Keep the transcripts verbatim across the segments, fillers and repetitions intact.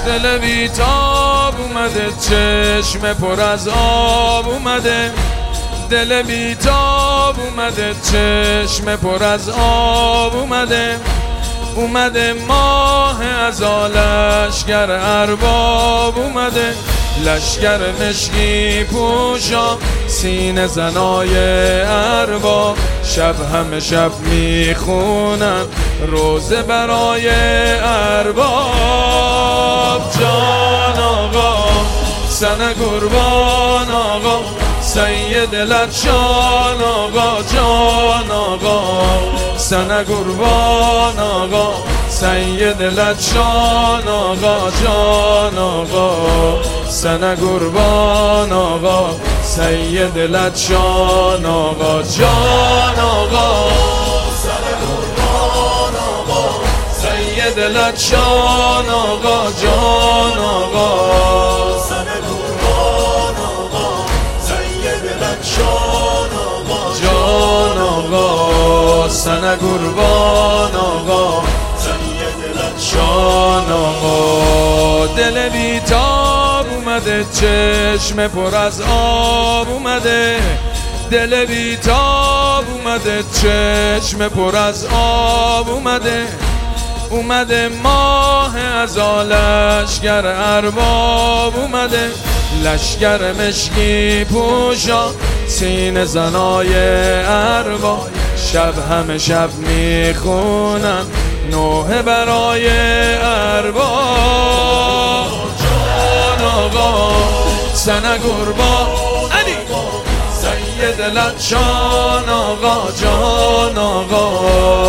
دل بیتاب اومده، چشم پر از آب اومده. دل بیتاب اومده، چشم پر از آب اومده. اومده ماه از لشگر ارباب اومده. لشگر مشکی پوشا، سینه زنای ارباب. شب همه شب میخونن روزه برای ارباب. جان آقا سن قربان آقا، سید لچان آقا. جان آقا سن قربان آقا، سید لچان آقا. جان آقا سن قربان آقا، سید لچان آقا. جان آقا سن قربان آقا، سید لچان آقا. جان آقا سن قربان آقا، سید لچان آقا. جان آقا سن قربان آقا، سید لچان آقا. دل بیتاب اومده، چشم پر از آب اومده. دل بیتاب اومده، چشم پر از آب اومده. اومده ماه از لشگر ارباب اومده. لشگر مشکی پوشا، سینه زنای ارباب. شب همه شب میخونن نوحه برای ارباب. جان آقا سن قربان علی، سید لچان آقا. جان آقا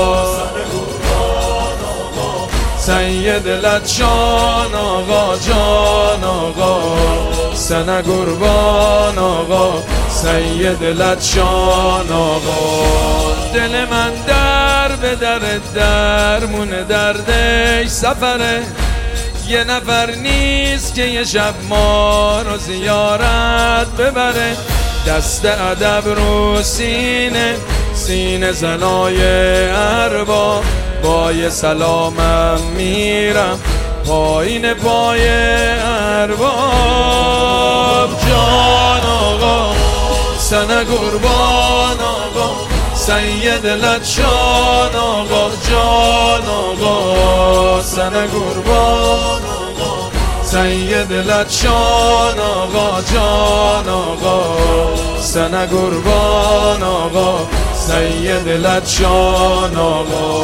سید لچان آقا. جان آقا سن قربان آقا، سید لچان آقا. دل من در به در درمون دردش سفره. یه نفر نیست که یه شب ما رو زیارت ببره. دست ادب رو سینه، سینه زنای ارباب. با یه سلامم میرم پایین پای ارباب. جان آقا سن قربان آقا، سید لچان آقا. جان آقا سن قربان آقا، سید لچان آقا. جان آقا سن قربان آقا، سید لچان آقا.